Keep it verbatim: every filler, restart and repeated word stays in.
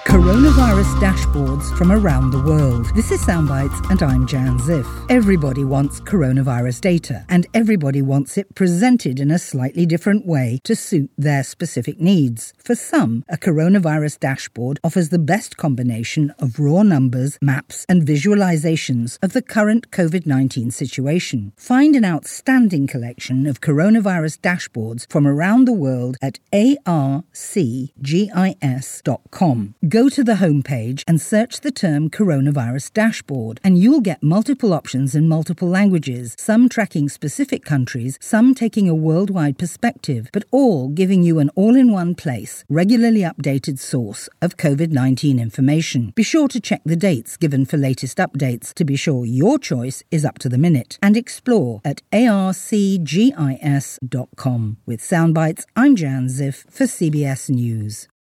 Coronavirus dashboards from around the world. This is Soundbites and I'm Jan Ziff. Everybody wants coronavirus data and everybody wants it presented in a slightly different way to suit their specific needs. For some, a coronavirus dashboard offers the best combination of raw numbers, maps and visualizations of the current covid nineteen situation. Find an outstanding collection of coronavirus dashboards from around the world at A R C gis dot com. Go to the homepage and search the term coronavirus dashboard, and you'll get multiple options in multiple languages, some tracking specific countries, some taking a worldwide perspective, but all giving you an all-in-one place, regularly updated source of covid nineteen information. Be sure to check the dates given for latest updates to be sure your choice is up to the minute, and explore at A R C gis dot com. With Soundbites, I'm Jan Ziff for C B S News.